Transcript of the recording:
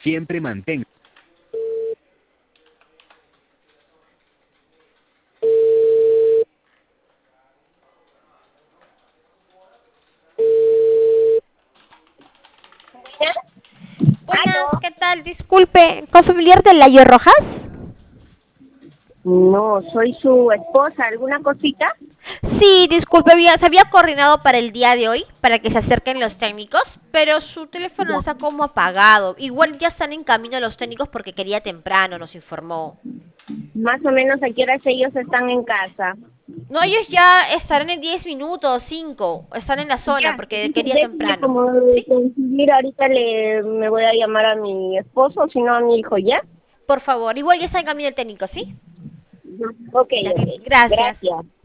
Siempre mantenga. Buenas, ¿Aló? ¿qué tal? Disculpe, ¿con familiar de Layo Rojas? No, soy su esposa. ¿Alguna cosita? Sí, disculpe, se había coordinado para el día de hoy, para que se acerquen los técnicos, pero su teléfono Ya. está como apagado. Igual ya están en camino los técnicos porque quería temprano, nos informó. Más o menos a qué horas ellos están en casa. No, ellos ya estarán en 10 minutos, 5. Están en la zona Ya, porque entonces quería déjeme temprano. como ¿Sí? coincidir. Ahorita me voy a llamar a mi esposo, si no a mi hijo, ¿ya? Por favor, igual ya está en camino el técnico, ¿sí? Ok, Ya, ok. gracias. Gracias.